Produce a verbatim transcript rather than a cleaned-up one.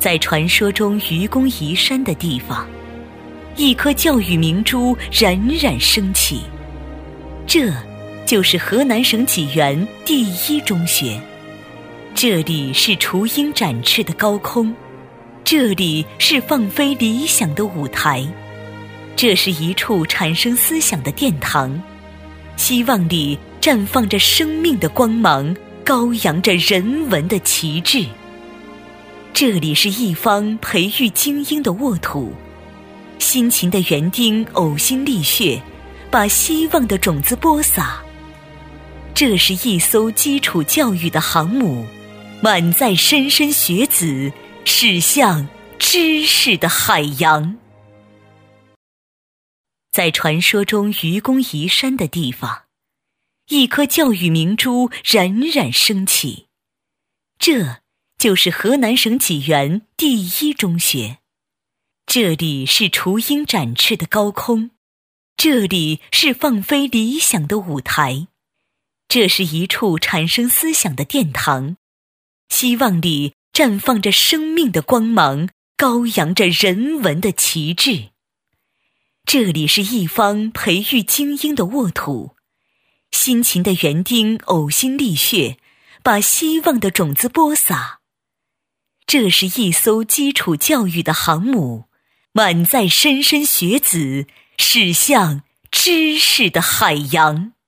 在传说中愚公移山的地方，一颗教育明珠冉冉升起，这就是河南省济源第一中学。这里是雏鹰展翅的高空，这里是放飞理想的舞台，这是一处产生思想的殿堂，希望里绽放着生命的光芒，高扬着人文的旗帜。这里是一方培育精英的沃土，辛勤的园丁呕心沥血，把希望的种子播撒。这是一艘基础教育的航母，满载莘莘学子，驶向知识的海洋。在传说中愚公移山的地方，一颗教育明珠冉冉升起，这就是河南省济源第一中学。这里是雏鹰展翅的高空，这里是放飞理想的舞台，这是一处产生思想的殿堂，希望里绽放着生命的光芒，高扬着人文的旗帜。这里是一方培育精英的沃土，辛勤的园丁呕心沥血，把希望的种子播撒。这是一艘基础教育的航母，满载莘莘学子，驶向知识的海洋。